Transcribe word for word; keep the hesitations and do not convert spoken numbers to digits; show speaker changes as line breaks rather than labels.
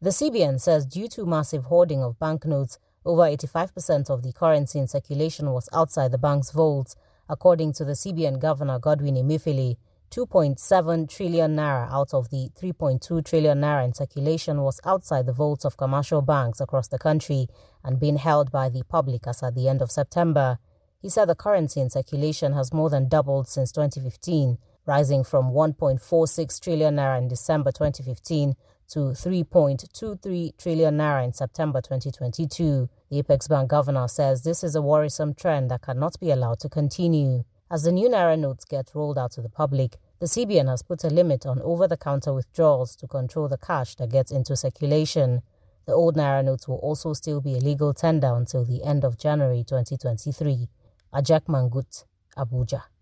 The C B N says due to massive hoarding of banknotes, over eighty-five percent of the currency in circulation was outside the bank's vaults. According to the C B N Governor Godwin Emefiele, two point seven trillion naira out of the three point two trillion naira in circulation was outside the vaults of commercial banks across the country and being held by the public as at the end of September. He said the currency in circulation has more than doubled since twenty fifteen, rising from one point four six trillion naira in December twenty fifteen to three point two three trillion naira in September twenty twenty-two. The Apex Bank governor says this is a worrisome trend that cannot be allowed to continue. As the new naira notes get rolled out to the public, the C B N has put a limit on over-the-counter withdrawals to control the cash that gets into circulation. The old naira notes will also still be a legal tender until the end of January twenty twenty-three. Ajak Mangut, Abuja.